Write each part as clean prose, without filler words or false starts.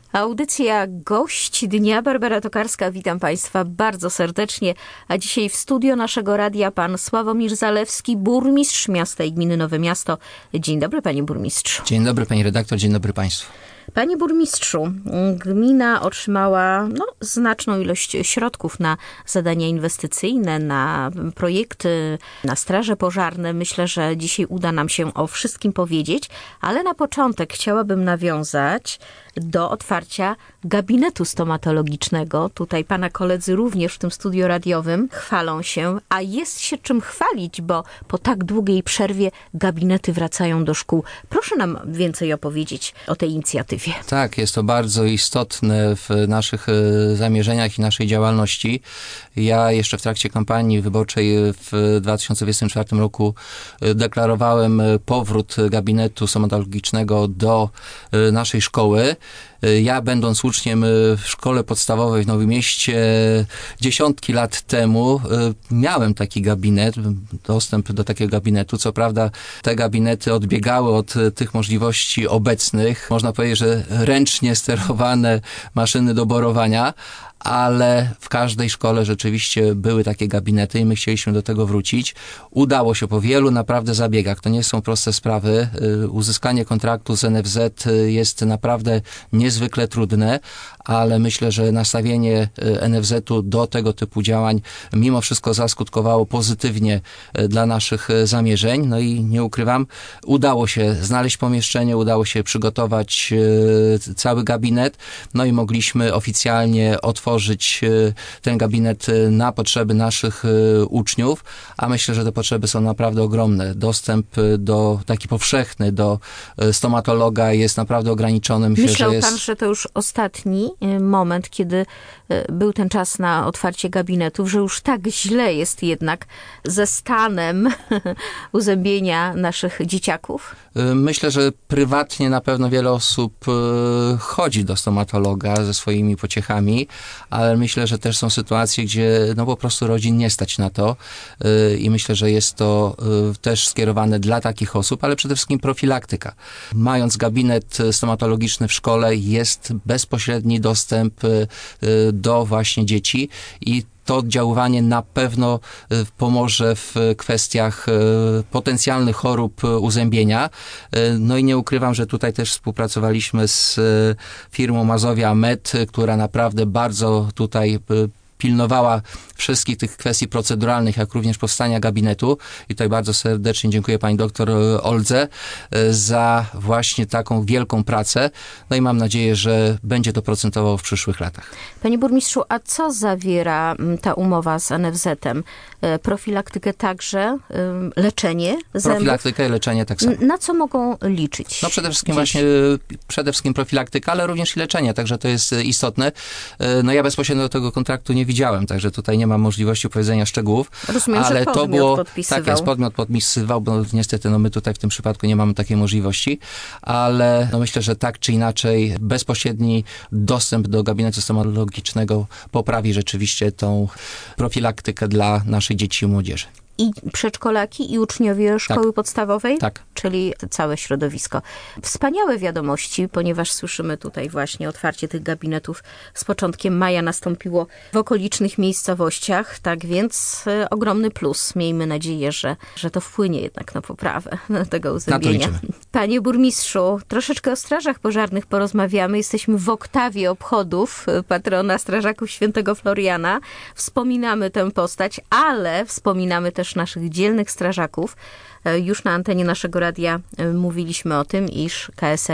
Audycja Gość Dnia. Barbara Tokarska, witam Państwa bardzo serdecznie. A dzisiaj w studio naszego radia pan Sławomir Zalewski, burmistrz miasta i gminy Nowe Miasto. Dzień dobry, panie burmistrzu. Dzień dobry, pani redaktor, dzień dobry państwu. Panie burmistrzu, gmina otrzymała znaczną ilość środków na zadania inwestycyjne, na projekty, na straże pożarne. Myślę, że dzisiaj uda nam się o wszystkim powiedzieć, ale na początek chciałabym nawiązać do otwarcia gabinetu stomatologicznego. Tutaj pana koledzy również w tym studiu radiowym chwalą się, a jest się czym chwalić, bo po tak długiej przerwie gabinety wracają do szkół. Proszę nam więcej opowiedzieć o tej inicjatywie. Tak, jest to bardzo istotne w naszych zamierzeniach i naszej działalności. Ja jeszcze w trakcie kampanii wyborczej w 2024 roku deklarowałem powrót gabinetu stomatologicznego do naszej szkoły. Ja, będąc uczniem w szkole podstawowej w Nowym Mieście dziesiątki lat temu, miałem taki gabinet, dostęp do takiego gabinetu. Co prawda te gabinety odbiegały od tych możliwości obecnych. Można powiedzieć, że ręcznie sterowane maszyny do borowania, ale w każdej szkole rzeczywiście były takie gabinety i my chcieliśmy do tego wrócić. Udało się po wielu naprawdę zabiegach. To nie są proste sprawy. Uzyskanie kontraktu z NFZ jest naprawdę niezwykle trudne, ale myślę, że nastawienie NFZ-u do tego typu działań mimo wszystko zaskutkowało pozytywnie dla naszych zamierzeń. No i nie ukrywam, udało się znaleźć pomieszczenie, udało się przygotować cały gabinet, no i mogliśmy oficjalnie otworzyć ten gabinet na potrzeby naszych uczniów, a myślę, że te potrzeby są naprawdę ogromne. Dostęp taki powszechny do stomatologa jest naprawdę ograniczony. Myślał pan, że to już ostatni moment, kiedy był ten czas na otwarcie gabinetów, że już tak źle jest jednak ze stanem uzębienia naszych dzieciaków? Myślę, że prywatnie na pewno wiele osób chodzi do stomatologa ze swoimi pociechami, ale myślę, że też są sytuacje, gdzie po prostu rodzin nie stać na to i myślę, że jest to też skierowane dla takich osób, ale przede wszystkim profilaktyka. Mając gabinet stomatologiczny w szkole, jest bezpośredni dostęp do właśnie dzieci i to oddziaływanie na pewno pomoże w kwestiach potencjalnych chorób uzębienia. No i nie ukrywam, że tutaj też współpracowaliśmy z firmą Mazowia Med, która naprawdę bardzo tutaj pilnowała wszystkich tych kwestii proceduralnych, jak również powstania gabinetu. I tutaj bardzo serdecznie dziękuję pani doktor Oldze za właśnie taką wielką pracę. No i mam nadzieję, że będzie to procentowało w przyszłych latach. Panie burmistrzu, a co zawiera ta umowa z NFZ-em? Profilaktykę także, leczenie zębów? Profilaktykę i leczenie tak samo. Na co mogą liczyć? No przede wszystkim przede wszystkim profilaktyka, ale również i leczenie, także to jest istotne. No ja bezpośrednio do tego kontraktu nie widziałem, także tutaj nie mam możliwości powiedzenia szczegółów. Rozumiem, ale że to było podpisywał. tak jest, podmiot podpisywał, bo niestety my tutaj w tym przypadku nie mamy takiej możliwości, ale myślę, że tak czy inaczej bezpośredni dostęp do gabinetu stomatologicznego poprawi rzeczywiście tą profilaktykę dla naszych dzieci i młodzieży. I przedszkolaki, i uczniowie szkoły podstawowej? Tak. Czyli całe środowisko. Wspaniałe wiadomości, ponieważ słyszymy tutaj właśnie otwarcie tych gabinetów z początkiem maja nastąpiło w okolicznych miejscowościach, tak więc ogromny plus. Miejmy nadzieję, że to wpłynie jednak na poprawę tego uzębienia. Na to liczymy. Panie burmistrzu, troszeczkę o strażach pożarnych porozmawiamy. Jesteśmy w oktawie obchodów patrona strażaków Świętego Floriana. Wspominamy tę postać, ale wspominamy też naszych dzielnych strażaków. Już na antenie naszego radia mówiliśmy o tym, iż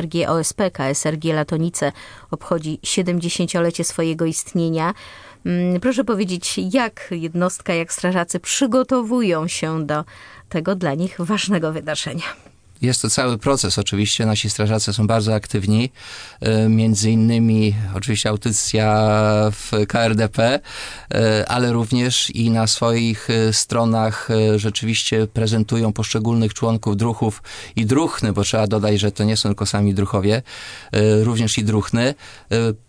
KSRG Latonice obchodzi 70-lecie swojego istnienia. Proszę powiedzieć, jak jednostka, jak strażacy przygotowują się do tego dla nich ważnego wydarzenia? Jest to cały proces oczywiście. Nasi strażacy są bardzo aktywni. Między innymi oczywiście audycja w KRDP, ale również i na swoich stronach rzeczywiście prezentują poszczególnych członków druhów i druhny, bo trzeba dodać, że to nie są tylko sami druhowie, również i druhny.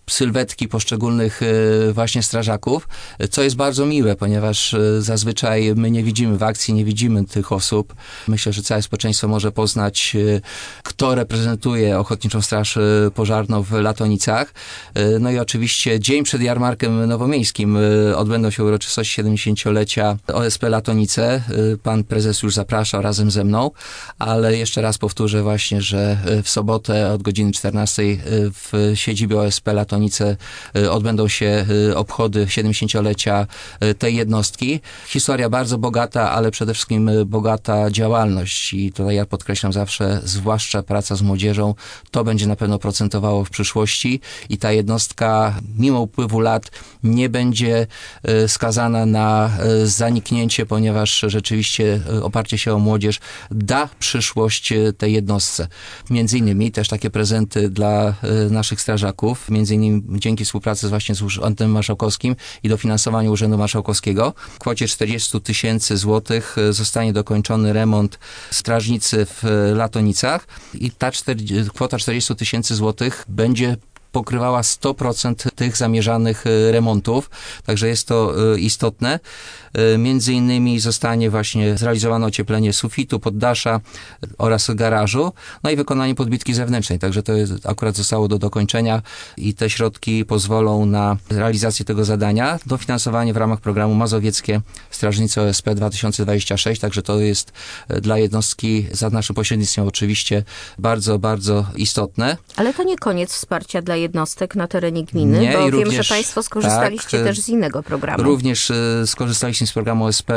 sylwetki poszczególnych właśnie strażaków, co jest bardzo miłe, ponieważ zazwyczaj my nie widzimy w akcji, nie widzimy tych osób. Myślę, że całe społeczeństwo może poznać, kto reprezentuje Ochotniczą Straż Pożarną w Latonicach. No i oczywiście dzień przed jarmarkiem nowomiejskim odbędą się uroczystości 70-lecia OSP Latonice. Pan prezes już zapraszał razem ze mną, ale jeszcze raz powtórzę właśnie, że w sobotę od godziny 14 w siedzibie OSP Latonice odbędą się obchody 70-lecia tej jednostki. Historia bardzo bogata, ale przede wszystkim bogata działalność i tutaj ja podkreślam zawsze, zwłaszcza praca z młodzieżą, to będzie na pewno procentowało w przyszłości i ta jednostka mimo upływu lat nie będzie skazana na zaniknięcie, ponieważ rzeczywiście oparcie się o młodzież da przyszłość tej jednostce. Między innymi też takie prezenty dla naszych strażaków, między innymi dzięki współpracy właśnie z Urzędem Marszałkowskim i dofinansowaniu Urzędu Marszałkowskiego w kwocie 40 000 złotych zostanie dokończony remont strażnicy w Latonicach i ta kwota 40 000 złotych będzie pokrywała 100% tych zamierzanych remontów, także jest to istotne. Między innymi zostanie właśnie zrealizowane ocieplenie sufitu, poddasza oraz garażu, no i wykonanie podbitki zewnętrznej, także to akurat zostało do dokończenia i te środki pozwolą na realizację tego zadania. Dofinansowanie w ramach programu Mazowieckie Strażnicy OSP 2026, także to jest dla jednostki za naszym pośrednictwem oczywiście bardzo, bardzo istotne. Ale to nie koniec wsparcia dla jednostek na terenie gminy, nie, bo również, wiem, że Państwo skorzystaliście też z innego programu. Również skorzystaliśmy z programu OSP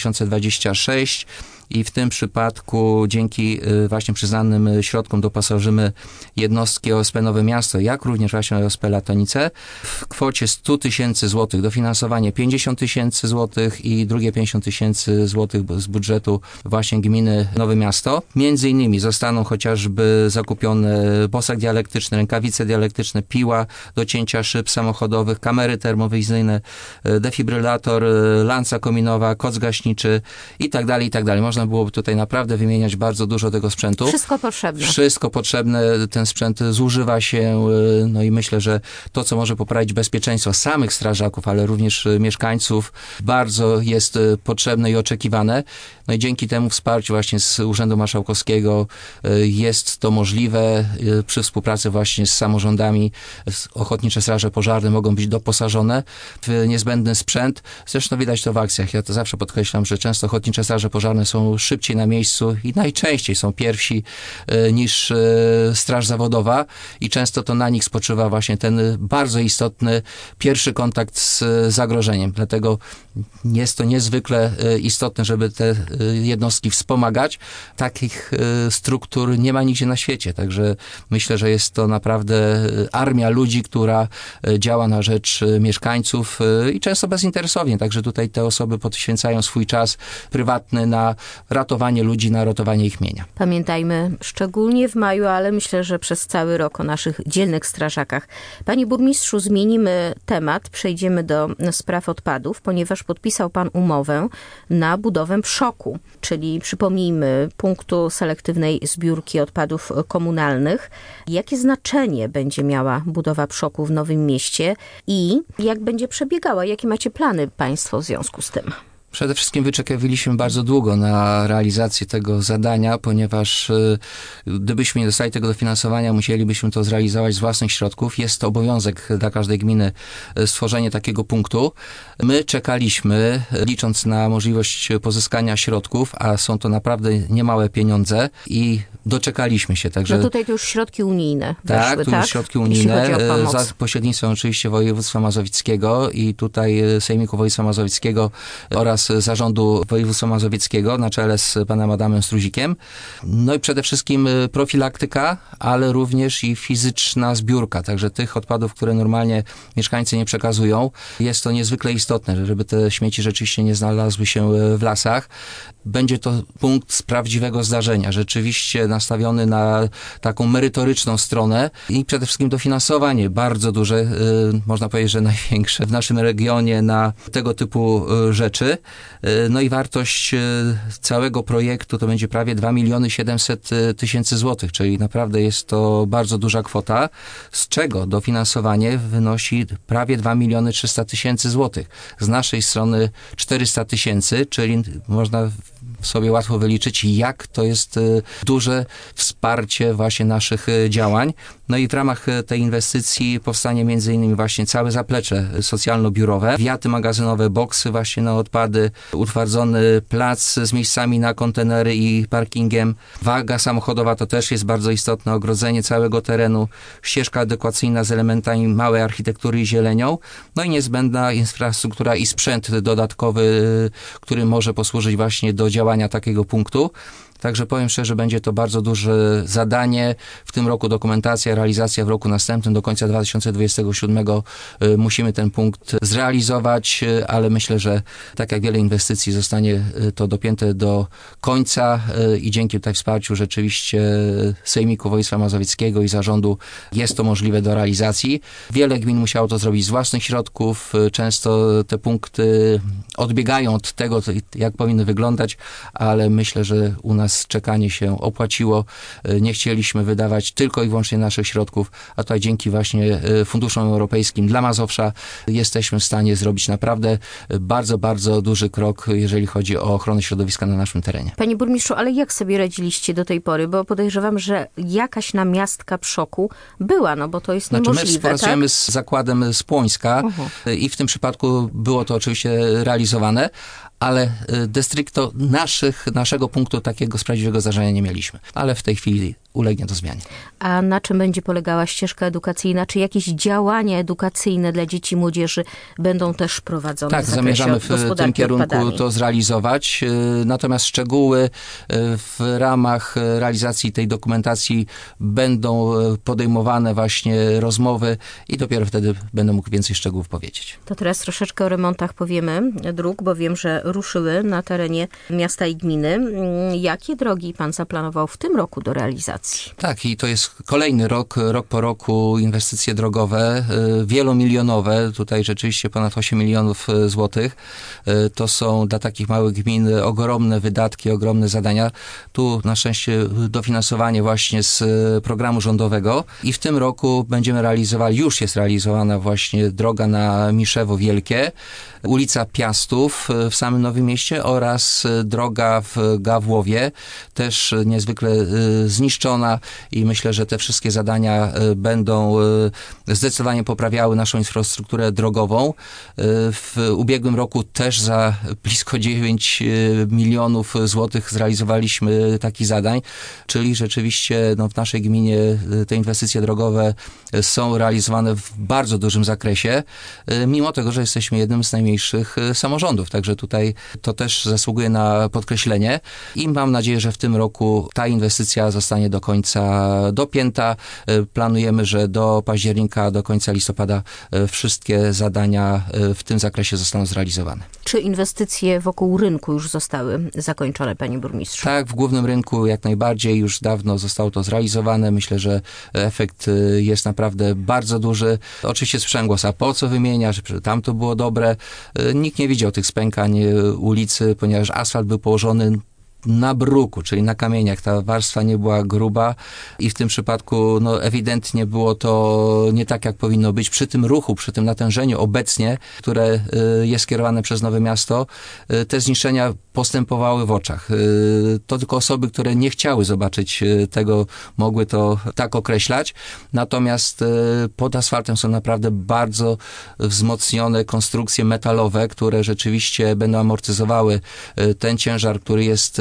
2026 i w tym przypadku dzięki właśnie przyznanym środkom doposażymy jednostki OSP Nowe Miasto, jak również właśnie OSP Latonice w kwocie 100 000 złotych, dofinansowanie 50 000 złotych i drugie 50 000 złotych z budżetu właśnie gminy Nowe Miasto. Między innymi zostaną chociażby zakupione posag dialektyczny, rękawice dialektyczne, piła do cięcia szyb samochodowych, kamery termowizyjne, defibrylator, lanca kominowa, koc gaśniczy i tak dalej, i tak dalej. Można byłoby tutaj naprawdę wymieniać bardzo dużo tego sprzętu. Wszystko potrzebne. Wszystko potrzebne. Ten sprzęt zużywa się, no i myślę, że to, co może poprawić bezpieczeństwo samych strażaków, ale również mieszkańców, bardzo jest potrzebne i oczekiwane. No i dzięki temu wsparciu właśnie z Urzędu Marszałkowskiego jest to możliwe. Przy współpracy właśnie z samorządami Ochotnicze Straże Pożarne mogą być doposażone w niezbędny sprzęt. Zresztą widać to w akcjach. Ja to zawsze podkreślam, że często Ochotnicze Straże Pożarne są szybciej na miejscu i najczęściej są pierwsi niż straż zawodowa i często to na nich spoczywa właśnie ten bardzo istotny pierwszy kontakt z zagrożeniem. Dlatego jest to niezwykle istotne, żeby te jednostki wspomagać. Takich struktur nie ma nigdzie na świecie, także myślę, że jest to naprawdę armia ludzi, która działa na rzecz mieszkańców i często bezinteresownie, także tutaj te osoby poświęcają swój czas prywatny na ratowanie ludzi, na ratowanie ich mienia. Pamiętajmy szczególnie w maju, ale myślę, że przez cały rok o naszych dzielnych strażakach. Panie burmistrzu, zmienimy temat, przejdziemy do spraw odpadów, ponieważ podpisał pan umowę na budowę PSZOK-u, czyli przypomnijmy punktu selektywnej zbiórki odpadów komunalnych. Jakie znaczenie będzie miała budowa PSZOK-u w Nowym Mieście i jak będzie przebiegała? Jakie macie plany państwo w związku z tym? Przede wszystkim wyczekiwaliśmy bardzo długo na realizację tego zadania, ponieważ gdybyśmy nie dostali tego dofinansowania, musielibyśmy to zrealizować z własnych środków. Jest to obowiązek dla każdej gminy stworzenie takiego punktu. My czekaliśmy, licząc na możliwość pozyskania środków, a są to naprawdę niemałe pieniądze i doczekaliśmy się. Także no tutaj to już środki unijne weszły, tak? Tu już środki unijne, za pośrednictwem oczywiście województwa mazowieckiego i tutaj Sejmiku Województwa Mazowieckiego oraz Zarządu Województwa Mazowieckiego na czele z panem Adamem Struzikiem. No i przede wszystkim profilaktyka, ale również i fizyczna zbiórka. Także tych odpadów, które normalnie mieszkańcy nie przekazują, jest to niezwykle istotne, żeby te śmieci rzeczywiście nie znalazły się w lasach. Będzie to punkt z prawdziwego zdarzenia, rzeczywiście nastawiony na taką merytoryczną stronę i przede wszystkim dofinansowanie bardzo duże, można powiedzieć, że największe w naszym regionie na tego typu rzeczy. No i wartość całego projektu to będzie prawie 2 700 000 złotych, czyli naprawdę jest to bardzo duża kwota, z czego dofinansowanie wynosi prawie 2 300 000 złotych. Z naszej strony 400 000, czyli można sobie łatwo wyliczyć, jak to jest duże wsparcie właśnie naszych działań. No i w ramach tej inwestycji powstanie między innymi właśnie całe zaplecze socjalno-biurowe, wiaty magazynowe, boksy właśnie na odpady, utwardzony plac z miejscami na kontenery i parkingiem, waga samochodowa to też jest bardzo istotne, ogrodzenie całego terenu, ścieżka adekwacyjna z elementami małej architektury i zielenią, no i niezbędna infrastruktura i sprzęt dodatkowy, który może posłużyć właśnie do działania takiego punktu. Także powiem szczerze, będzie to bardzo duże zadanie. W tym roku dokumentacja, realizacja w roku następnym, do końca 2027 musimy ten punkt zrealizować, ale myślę, że tak jak wiele inwestycji zostanie to dopięte do końca i dzięki tutaj wsparciu rzeczywiście Sejmiku Województwa Mazowieckiego i zarządu jest to możliwe do realizacji. Wiele gmin musiało to zrobić z własnych środków. Często te punkty odbiegają od tego, jak powinny wyglądać, ale myślę, że u nas czekanie się opłaciło. Nie chcieliśmy wydawać tylko i wyłącznie naszych środków, a tutaj dzięki właśnie funduszom europejskim dla Mazowsza jesteśmy w stanie zrobić naprawdę bardzo, bardzo duży krok, jeżeli chodzi o ochronę środowiska na naszym terenie. Panie burmistrzu, ale jak sobie radziliście do tej pory? Bo podejrzewam, że jakaś namiastka Pszoku była, no bo to jest niemożliwe. My współpracujemy tak? z zakładem z Płońska i w tym przypadku było to oczywiście realizowane, ale de stricto naszego punktu takiego sprawiedliwego zdarzenia nie mieliśmy. Ale w tej chwili ulegnie to zmianie. A na czym będzie polegała ścieżka edukacyjna? Czy jakieś działania edukacyjne dla dzieci i młodzieży będą też prowadzone? Tak, zamierzamy w tym kierunku to zrealizować. Natomiast szczegóły w ramach realizacji tej dokumentacji będą podejmowane właśnie rozmowy i dopiero wtedy będę mógł więcej szczegółów powiedzieć. To teraz troszeczkę o remontach powiemy dróg, bo wiem, że ruszyły na terenie miasta i gminy. Jakie drogi pan zaplanował w tym roku do realizacji? Tak, i to jest kolejny rok po roku inwestycje drogowe, wielomilionowe, tutaj rzeczywiście ponad 8 milionów złotych. To są dla takich małych gmin ogromne wydatki, ogromne zadania. Tu na szczęście dofinansowanie właśnie z programu rządowego i w tym roku będziemy realizowali, już jest realizowana właśnie droga na Miszewo Wielkie, ulica Piastów w samym Nowym Mieście oraz droga w Gawłowie, też niezwykle zniszczona i myślę, że te wszystkie zadania będą zdecydowanie poprawiały naszą infrastrukturę drogową. W ubiegłym roku też za blisko 9 milionów złotych zrealizowaliśmy takich zadań, czyli rzeczywiście w naszej gminie te inwestycje drogowe są realizowane w bardzo dużym zakresie, mimo tego, że jesteśmy jednym z najmniejszych samorządów. Także tutaj to też zasługuje na podkreślenie i mam nadzieję, że w tym roku ta inwestycja zostanie do końca dopięta. Planujemy, że do października, do końca listopada wszystkie zadania w tym zakresie zostaną zrealizowane. Czy inwestycje wokół rynku już zostały zakończone, panie burmistrzu? Tak, w głównym rynku jak najbardziej już dawno zostało to zrealizowane. Myślę, że efekt jest naprawdę bardzo duży. Oczywiście słyszałem głos, a po co wymieniać, że tam to było dobre. Nikt nie widział tych spękań ulicy, ponieważ asfalt był położony na bruku, czyli na kamieniach. Ta warstwa nie była gruba i w tym przypadku ewidentnie było to nie tak, jak powinno być. Przy tym ruchu, przy tym natężeniu obecnie, które jest kierowane przez Nowe Miasto, te zniszczenia postępowały w oczach. To tylko osoby, które nie chciały zobaczyć tego, mogły to tak określać. Natomiast pod asfaltem są naprawdę bardzo wzmocnione konstrukcje metalowe, które rzeczywiście będą amortyzowały ten ciężar, który jest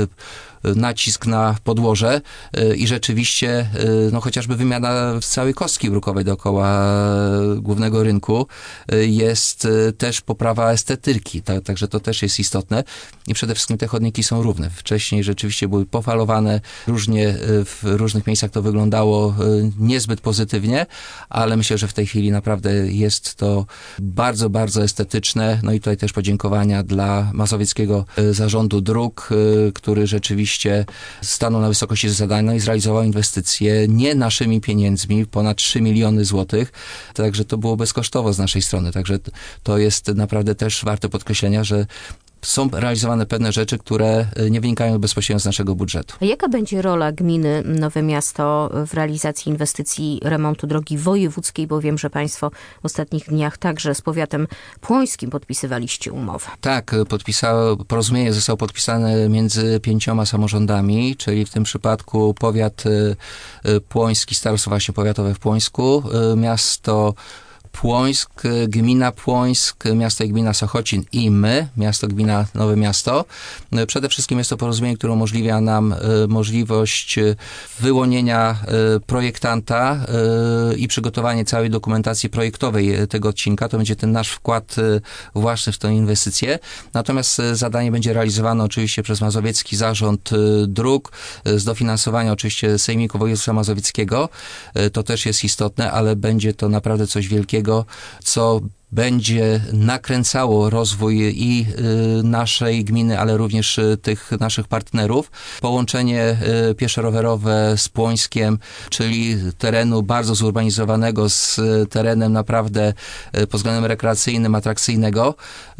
nacisk na podłoże i rzeczywiście chociażby wymiana całej kostki brukowej dookoła głównego rynku jest też poprawa estetyki, także to też jest istotne i przede wszystkim te chodniki są równe. Wcześniej rzeczywiście były pofalowane, różnie w różnych miejscach to wyglądało niezbyt pozytywnie, ale myślę, że w tej chwili naprawdę jest to bardzo, bardzo estetyczne. No i tutaj też podziękowania dla Mazowieckiego Zarządu Dróg, który rzeczywiście stanął na wysokości zadania i zrealizował inwestycje nie naszymi pieniędzmi, ponad 3 miliony złotych, także to było bezkosztowo z naszej strony, także to jest naprawdę też warte podkreślenia, że są realizowane pewne rzeczy, które nie wynikają bezpośrednio z naszego budżetu. A jaka będzie rola gminy Nowe Miasto w realizacji inwestycji remontu drogi wojewódzkiej, bo wiem, że państwo w ostatnich dniach także z powiatem płońskim podpisywaliście umowę? Tak, porozumienie zostało podpisane między 5 samorządami, czyli w tym przypadku powiat płoński, starostwo właśnie powiatowe w Płońsku, miasto Płońsk, gmina Płońsk, miasto i gmina Sochocin i my, miasto, gmina Nowe Miasto. Przede wszystkim jest to porozumienie, które umożliwia nam możliwość wyłonienia projektanta i przygotowanie całej dokumentacji projektowej tego odcinka. To będzie ten nasz wkład własny w tę inwestycję. Natomiast zadanie będzie realizowane oczywiście przez Mazowiecki Zarząd Dróg z dofinansowania oczywiście Sejmiku Województwa Mazowieckiego. To też jest istotne, ale będzie to naprawdę coś wielkiego, co będzie nakręcało rozwój i naszej gminy, ale również tych naszych partnerów. Połączenie pieszo-rowerowe z Płońskiem, czyli terenu bardzo zurbanizowanego z terenem naprawdę pod względem rekreacyjnym, atrakcyjnego,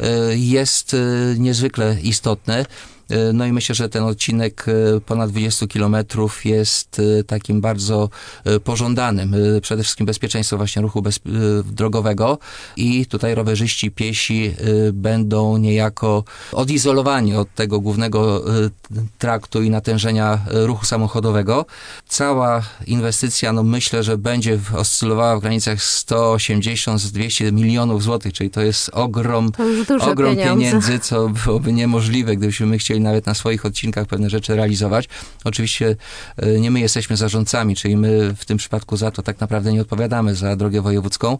jest niezwykle istotne. No i myślę, że ten odcinek ponad 20 kilometrów jest takim bardzo pożądanym. Przede wszystkim bezpieczeństwo właśnie ruchu drogowego i tutaj rowerzyści, piesi będą niejako odizolowani od tego głównego traktu i natężenia ruchu samochodowego. Cała inwestycja, no myślę, że będzie oscylowała w granicach 180-200 milionów złotych, czyli to jest ogrom pieniędzy, co byłoby niemożliwe, gdybyśmy my chcieli nawet na swoich odcinkach pewne rzeczy realizować. Oczywiście nie my jesteśmy zarządcami, czyli my w tym przypadku za to tak naprawdę nie odpowiadamy za drogę wojewódzką,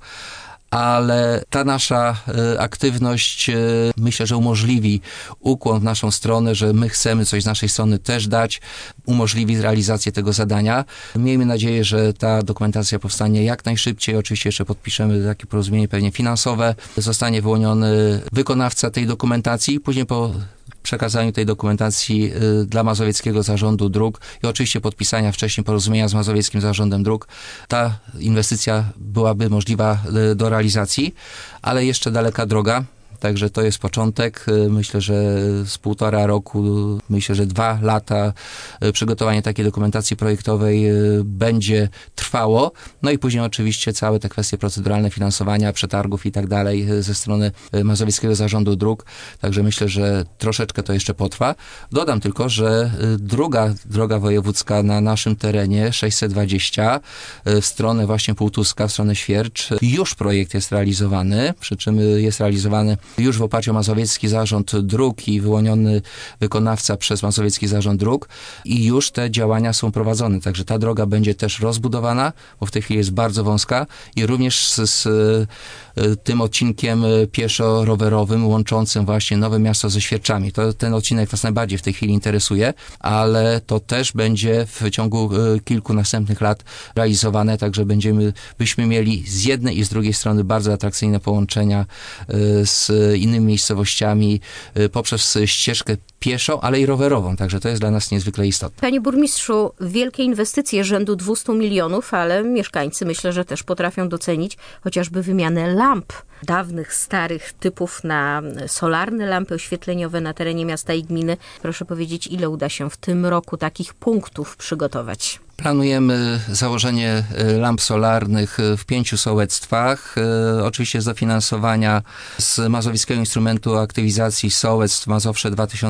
ale ta nasza aktywność myślę, że umożliwi ukłon w naszą stronę, że my chcemy coś z naszej strony też dać, umożliwi realizację tego zadania. Miejmy nadzieję, że ta dokumentacja powstanie jak najszybciej. Oczywiście jeszcze podpiszemy takie porozumienie pewnie finansowe. Zostanie wyłoniony wykonawca tej dokumentacji. Później po przekazaniu tej dokumentacji dla Mazowieckiego Zarządu Dróg i oczywiście podpisania wcześniej porozumienia z Mazowieckim Zarządem Dróg, ta inwestycja byłaby możliwa do realizacji, ale jeszcze daleka droga. Także to jest początek. Myślę, że z 1,5 roku, myślę, że 2 lata przygotowanie takiej dokumentacji projektowej będzie trwało. No i później oczywiście całe te kwestie proceduralne, finansowania, przetargów i tak dalej ze strony Mazowieckiego Zarządu Dróg. Także myślę, że troszeczkę to jeszcze potrwa. Dodam tylko, że druga droga wojewódzka na naszym terenie, 620, w stronę właśnie Półtuska, w stronę Świercz, już projekt jest realizowany, przy czym jest realizowany już w oparciu o Mazowiecki Zarząd Dróg i wyłoniony wykonawca przez Mazowiecki Zarząd Dróg i już te działania są prowadzone. Także ta droga będzie też rozbudowana, bo w tej chwili jest bardzo wąska i również z tym odcinkiem pieszo-rowerowym łączącym właśnie Nowe Miasto ze Świerczami. Ten odcinek nas najbardziej w tej chwili interesuje, ale to też będzie w ciągu kilku następnych lat realizowane, także byśmy mieli z jednej i z drugiej strony bardzo atrakcyjne połączenia z innymi miejscowościami poprzez ścieżkę pieszą, ale i rowerową. Także to jest dla nas niezwykle istotne. Panie burmistrzu, wielkie inwestycje rzędu 200 milionów, ale mieszkańcy myślę, że też potrafią docenić chociażby wymianę lamp dawnych, starych typów na solarne lampy oświetleniowe na terenie miasta i gminy. Proszę powiedzieć, ile uda się w tym roku takich punktów przygotować? Planujemy założenie lamp solarnych w 5 sołectwach. Oczywiście z dofinansowania z Mazowieckiego Instrumentu Aktywizacji Sołectw Mazowsze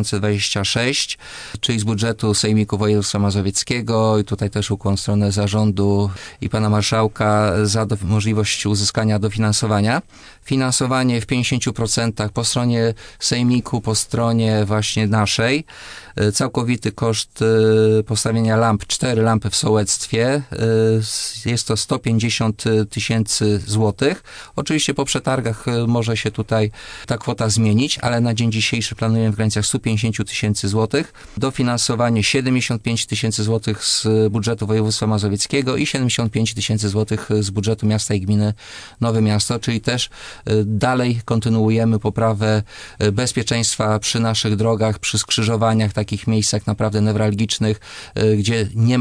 2026, czyli z budżetu Sejmiku Województwa Mazowieckiego i tutaj też ukłon w stronę zarządu i pana marszałka za możliwość uzyskania dofinansowania. Finansowanie w 50% po stronie Sejmiku, po stronie właśnie naszej. Całkowity koszt postawienia lamp, 4 lampy w sołectwie, jest to 150 000 złotych. Oczywiście po przetargach może się tutaj ta kwota zmienić, ale na dzień dzisiejszy planujemy w granicach 150 000 złotych. Dofinansowanie 75 000 złotych z budżetu województwa mazowieckiego i 75 000 złotych z budżetu miasta i gminy Nowe Miasto, czyli też dalej kontynuujemy poprawę bezpieczeństwa przy naszych drogach, przy skrzyżowaniach, takich miejscach naprawdę newralgicznych, gdzie nie ma możliwości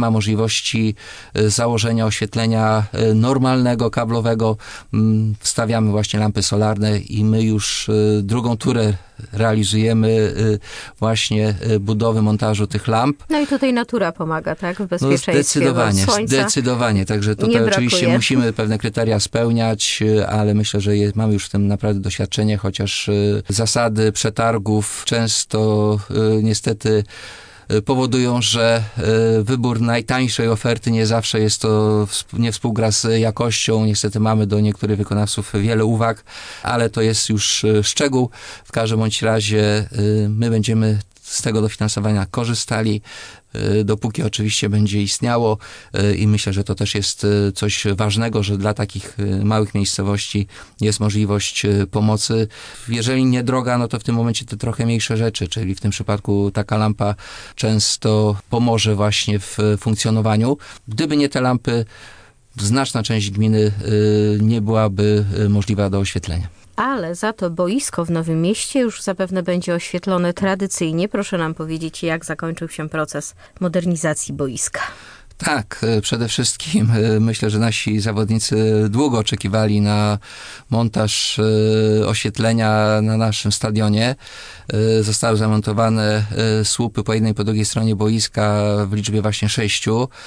możliwości założenia oświetlenia normalnego, kablowego. Wstawiamy właśnie lampy solarne i my już drugą turę realizujemy właśnie budowy, montażu tych lamp. No i tutaj natura pomaga, tak? W bezpieczeństwie Zdecydowanie. Także tutaj oczywiście musimy pewne kryteria spełniać, ale myślę, że mamy już w tym naprawdę doświadczenie, chociaż zasady przetargów często niestety powodują, że wybór najtańszej oferty nie zawsze jest to, nie współgra z jakością. Niestety mamy do niektórych wykonawców wiele uwag, ale to jest już szczegół. W każdym bądź razie my będziemy z tego dofinansowania korzystali, dopóki oczywiście będzie istniało i myślę, że to też jest coś ważnego, że dla takich małych miejscowości jest możliwość pomocy. Jeżeli nie droga, no to w tym momencie te trochę mniejsze rzeczy, czyli w tym przypadku taka lampa często pomoże właśnie w funkcjonowaniu. Gdyby nie te lampy, znaczna część gminy nie byłaby możliwa do oświetlenia. Ale za to boisko w Nowym Mieście już zapewne będzie oświetlone tradycyjnie. Proszę nam powiedzieć, jak zakończył się proces modernizacji boiska. Tak, przede wszystkim myślę, że nasi zawodnicy długo oczekiwali na montaż oświetlenia na naszym stadionie. Zostały zamontowane słupy po jednej i po drugiej stronie boiska w liczbie właśnie 6,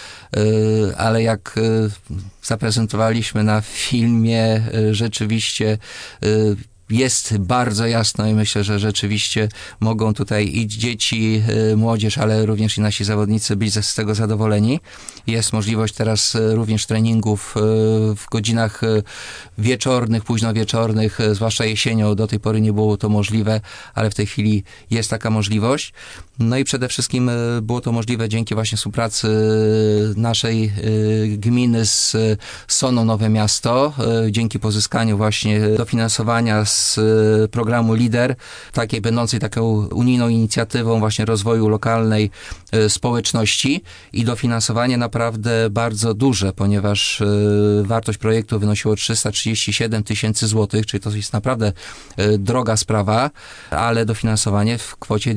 ale jak zaprezentowaliśmy na filmie, rzeczywiście jest bardzo jasno i myślę, że rzeczywiście mogą tutaj i dzieci, młodzież, ale również i nasi zawodnicy być z tego zadowoleni. Jest możliwość teraz również treningów w godzinach wieczornych, późno wieczornych, zwłaszcza jesienią. Do tej pory nie było to możliwe, ale w tej chwili jest taka możliwość. No i przede wszystkim było to możliwe dzięki właśnie współpracy naszej gminy z Soną Nowe Miasto, dzięki pozyskaniu właśnie dofinansowania z programu LIDER, takiej będącej taką unijną inicjatywą właśnie rozwoju lokalnej społeczności i dofinansowanie naprawdę bardzo duże, ponieważ wartość projektu wynosiło 337 tysięcy złotych, czyli to jest naprawdę droga sprawa, ale dofinansowanie w kwocie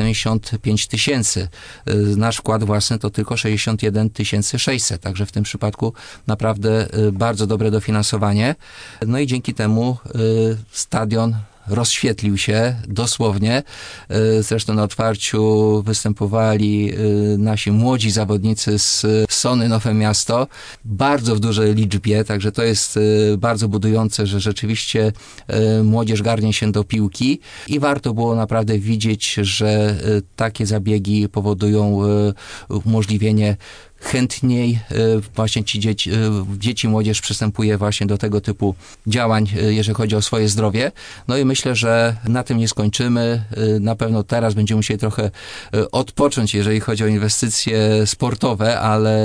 275 tysięcy. Nasz wkład własny to tylko 61 600, także w tym przypadku naprawdę bardzo dobre dofinansowanie. No i dzięki temu stadion rozświetlił się dosłownie. Zresztą na otwarciu występowali nasi młodzi zawodnicy z Sony Nowe Miasto. Bardzo w dużej liczbie, także to jest bardzo budujące, że rzeczywiście młodzież garnie się do piłki i warto było naprawdę widzieć, że takie zabiegi powodują umożliwienie chętniej właśnie ci dzieci, młodzież przystępuje właśnie do tego typu działań, jeżeli chodzi o swoje zdrowie. No i myślę, że na tym nie skończymy. Na pewno teraz będziemy musieli trochę odpocząć, jeżeli chodzi o inwestycje sportowe, ale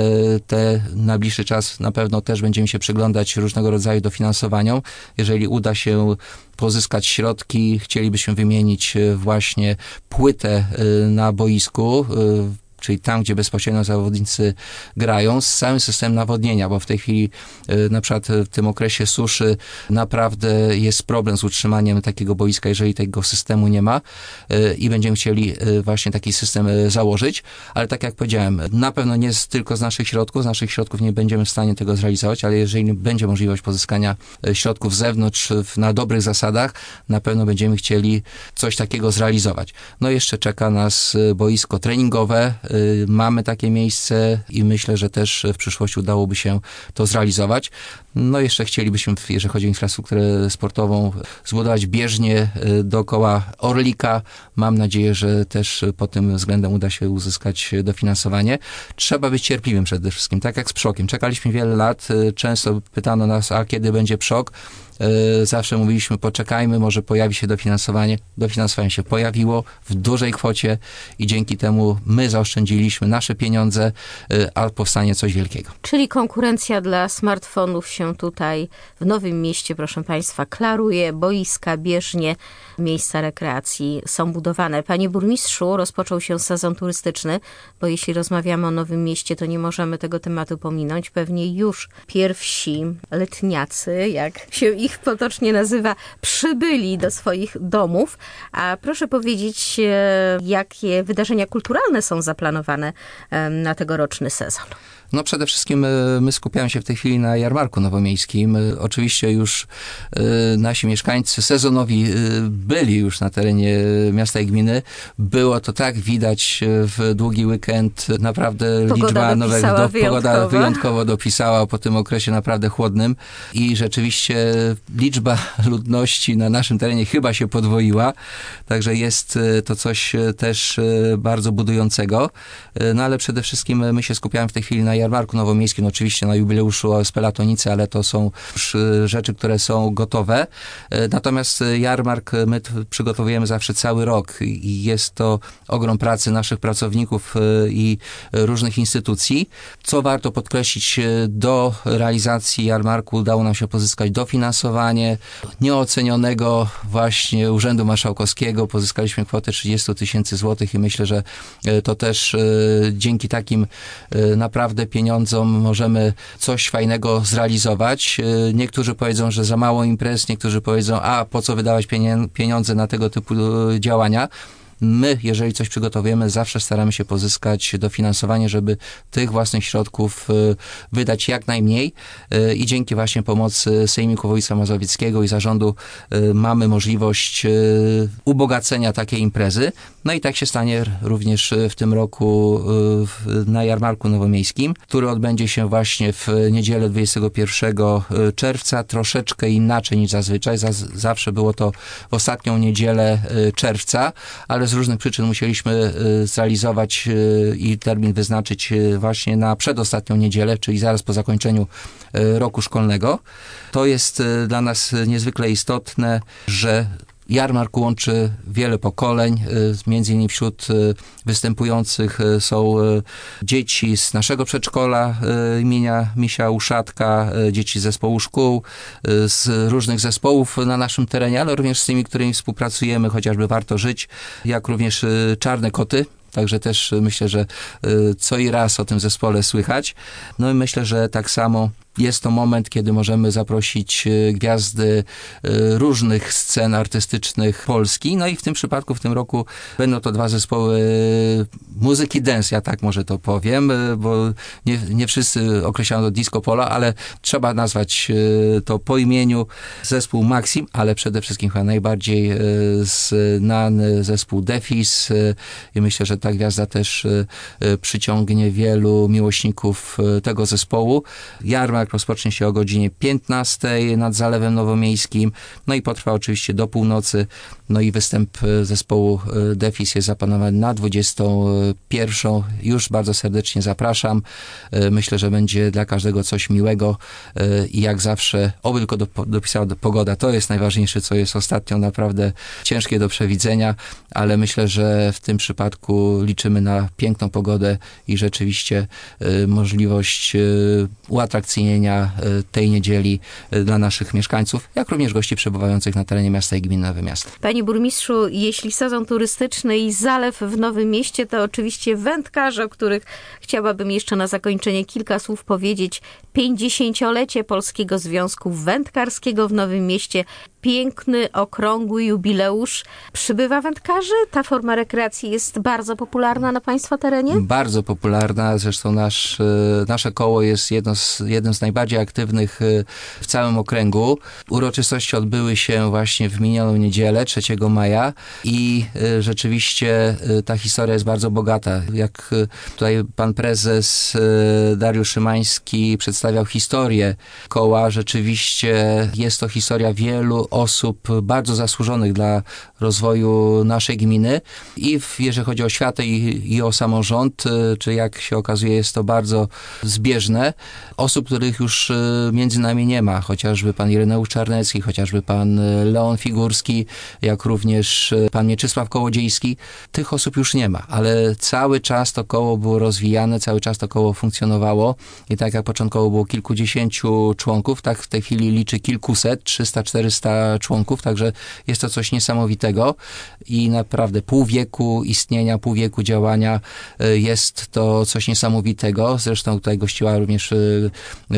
na bliższy czas na pewno też będziemy się przyglądać różnego rodzaju dofinansowaniom. Jeżeli uda się pozyskać środki, chcielibyśmy wymienić właśnie płytę na boisku, czyli tam, gdzie bezpośrednio zawodnicy grają, z całym systemem nawodnienia, bo w tej chwili na przykład w tym okresie suszy naprawdę jest problem z utrzymaniem takiego boiska, jeżeli tego systemu nie ma i będziemy chcieli właśnie taki system założyć, ale tak jak powiedziałem, na pewno nie tylko z naszych środków nie będziemy w stanie tego zrealizować, ale jeżeli będzie możliwość pozyskania środków z zewnątrz na dobrych zasadach, na pewno będziemy chcieli coś takiego zrealizować. No jeszcze czeka nas boisko treningowe, mamy takie miejsce i myślę, że też w przyszłości udałoby się to zrealizować. No jeszcze chcielibyśmy, jeżeli chodzi o infrastrukturę sportową, zbudować bieżnię dookoła Orlika. Mam nadzieję, że też pod tym względem uda się uzyskać dofinansowanie. Trzeba być cierpliwym przede wszystkim, tak jak z PSZOK-iem. Czekaliśmy wiele lat, często pytano nas, a kiedy będzie PSZOK? Zawsze mówiliśmy, poczekajmy, może pojawi się dofinansowanie. Dofinansowanie się pojawiło w dużej kwocie i dzięki temu my zaoszczędziliśmy nasze pieniądze, a powstanie coś wielkiego. Czyli konkurencja dla smartfonów się tutaj w Nowym Mieście, proszę Państwa, klaruje. Boiska, bieżnie, miejsca rekreacji są budowane. Panie burmistrzu, rozpoczął się sezon turystyczny, bo jeśli rozmawiamy o Nowym Mieście, to nie możemy tego tematu pominąć. Pewnie już pierwsi letniacy, jak się ich potocznie nazywa, przybyli do swoich domów. A proszę powiedzieć, jakie wydarzenia kulturalne są zaplanowane na tegoroczny sezon? No przede wszystkim my skupiamy się w tej chwili na jarmarku nowomiejskim. Oczywiście już nasi mieszkańcy sezonowi byli już na terenie miasta i gminy. Było to tak widać w długi weekend. Naprawdę pogoda wyjątkowo dopisała po tym okresie naprawdę chłodnym i rzeczywiście liczba ludności na naszym terenie chyba się podwoiła. Także jest to coś też bardzo budującego. No ale przede wszystkim my się skupiamy w tej chwili na jarmarku nowomiejskim, oczywiście na jubileuszu OSP Latonicy, ale to są już rzeczy, które są gotowe. Natomiast jarmark my przygotowujemy zawsze cały rok i jest to ogrom pracy naszych pracowników i różnych instytucji. Co warto podkreślić, do realizacji jarmarku udało nam się pozyskać dofinansowanie nieocenionego właśnie Urzędu Marszałkowskiego. Pozyskaliśmy kwotę 30 000 złotych i myślę, że to też dzięki takim naprawdę pieniądzom możemy coś fajnego zrealizować. Niektórzy powiedzą, że za mało imprez, niektórzy powiedzą, a po co wydawać pieniądze na tego typu działania. My, jeżeli coś przygotowujemy, zawsze staramy się pozyskać dofinansowanie, żeby tych własnych środków wydać jak najmniej i dzięki właśnie pomocy Sejmiku Województwa Mazowieckiego i zarządu mamy możliwość ubogacenia takiej imprezy. No i tak się stanie również w tym roku na Jarmarku Nowomiejskim, który odbędzie się właśnie w niedzielę 21 czerwca, troszeczkę inaczej niż zazwyczaj. Zawsze było to w ostatnią niedzielę czerwca, ale z różnych przyczyn musieliśmy zrealizować i termin wyznaczyć właśnie na przedostatnią niedzielę, czyli zaraz po zakończeniu roku szkolnego. To jest dla nas niezwykle istotne, że jarmark łączy wiele pokoleń, między innymi wśród występujących są dzieci z naszego przedszkola imienia Misia Uszatka, dzieci z zespołu szkół, z różnych zespołów na naszym terenie, ale również z tymi, którymi współpracujemy, chociażby Warto Żyć, jak również Czarne Koty. Także też myślę, że co i raz o tym zespole słychać. No i myślę, że tak samo jest to moment, kiedy możemy zaprosić gwiazdy różnych scen artystycznych Polski. No i w tym przypadku, w tym roku będą to 2 zespoły muzyki dance, ja tak może to powiem, bo nie wszyscy określają to disco polo, ale trzeba nazwać to po imieniu. Zespół Maxim, ale przede wszystkim chyba najbardziej znany zespół Defis i myślę, że ta gwiazda też przyciągnie wielu miłośników tego zespołu. Jarmark rozpocznie się o godzinie 15 nad Zalewem Nowomiejskim, no i potrwa oczywiście do północy, no i występ zespołu Defis jest zaplanowany na 21. Już bardzo serdecznie zapraszam. Myślę, że będzie dla każdego coś miłego i jak zawsze, oby tylko dopisała pogoda. To jest najważniejsze, co jest ostatnio naprawdę ciężkie do przewidzenia, ale myślę, że w tym przypadku liczymy na piękną pogodę i rzeczywiście możliwość uatrakcyjnienia tej niedzieli dla naszych mieszkańców, jak również gości przebywających na terenie miasta i gminy Nowe Miasto. Panie burmistrzu, jeśli sezon turystyczny i zalew w Nowym Mieście, to oczywiście wędkarze, o których chciałabym jeszcze na zakończenie kilka słów powiedzieć. 50-lecie Polskiego Związku Wędkarskiego w Nowym Mieście. Piękny, okrągły jubileusz. Przybywa wędkarzy? Ta forma rekreacji jest bardzo popularna na Państwa terenie? Bardzo popularna. Zresztą nasze koło jest jednym z najbardziej aktywnych w całym okręgu. Uroczystości odbyły się właśnie w minioną niedzielę, 3 maja i rzeczywiście ta historia jest bardzo bogata. Jak tutaj pan prezes Dariusz Szymański przedstawiał historię koła, rzeczywiście jest to historia wielu osób bardzo zasłużonych dla rozwoju naszej gminy i jeżeli chodzi o oświatę i o samorząd, czy jak się okazuje jest to bardzo zbieżne. Osób, których już między nami nie ma, chociażby pan Ireneusz Czarnecki, chociażby pan Leon Figurski, jak również pan Mieczysław Kołodziejski. Tych osób już nie ma, ale cały czas to koło było rozwijane, cały czas to koło funkcjonowało i tak jak początkowo było kilkudziesięciu członków, tak w tej chwili liczy kilkuset, 300-400 członków, także jest to coś niesamowitego i naprawdę pół wieku istnienia, pół wieku działania jest to coś niesamowitego. Zresztą tutaj gościła również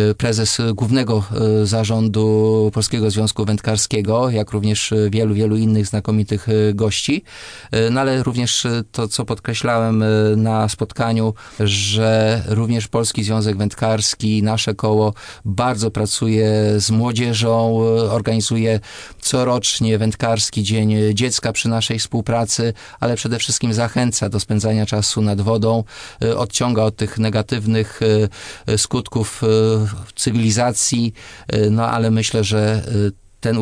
prezes Głównego Zarządu Polskiego Związku Wędkarskiego, jak również wielu, wielu innych znakomitych gości. No ale również to, co podkreślałem na spotkaniu, że również Polski Związek Wędkarski, nasze koło bardzo pracuje z młodzieżą, organizuje corocznie Wędkarski Dzień Dziecka przy naszej współpracy, ale przede wszystkim zachęca do spędzania czasu nad wodą, odciąga od tych negatywnych skutków cywilizacji, no ale myślę, że ten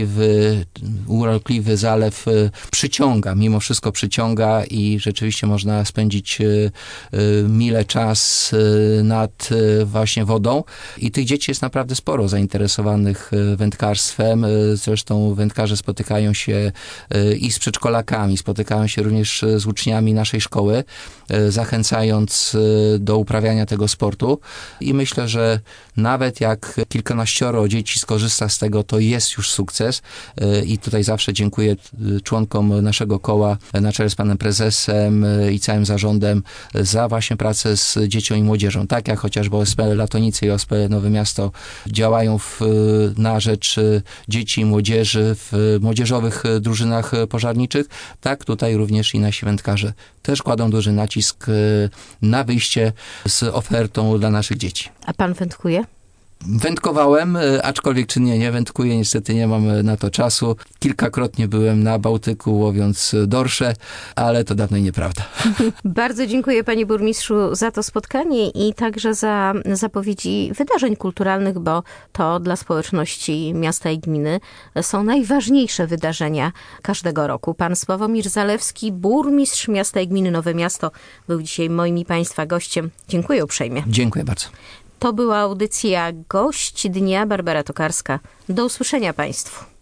urokliwy zalew przyciąga, mimo wszystko przyciąga i rzeczywiście można spędzić mile czas nad właśnie wodą. I tych dzieci jest naprawdę sporo zainteresowanych wędkarstwem. Zresztą wędkarze spotykają się i z przedszkolakami, spotykają się również z uczniami naszej szkoły, zachęcając do uprawiania tego sportu. I myślę, że nawet jak kilkanaścioro dzieci skorzysta z tego, to jest już sukces i tutaj zawsze dziękuję członkom naszego koła na czele z panem prezesem i całym zarządem za właśnie pracę z dziecią i młodzieżą. Tak jak chociażby OSP Latonice i OSP Nowe Miasto działają na rzecz dzieci i młodzieży w młodzieżowych drużynach pożarniczych, tak tutaj również i nasi wędkarze też kładą duży nacisk na wyjście z ofertą dla naszych dzieci. A pan wędkuje? Wędkowałem, aczkolwiek czynnie nie wędkuję, niestety nie mam na to czasu. Kilkakrotnie byłem na Bałtyku łowiąc dorsze, ale to dawno nieprawda. Bardzo dziękuję panie burmistrzu za to spotkanie i także za zapowiedzi wydarzeń kulturalnych, bo to dla społeczności miasta i gminy są najważniejsze wydarzenia każdego roku. Pan Sławomir Zalewski, burmistrz miasta i gminy Nowe Miasto, był dzisiaj moim i państwa gościem. Dziękuję uprzejmie. Dziękuję bardzo. To była audycja Gość Dnia, Barbara Tokarska. Do usłyszenia państwu.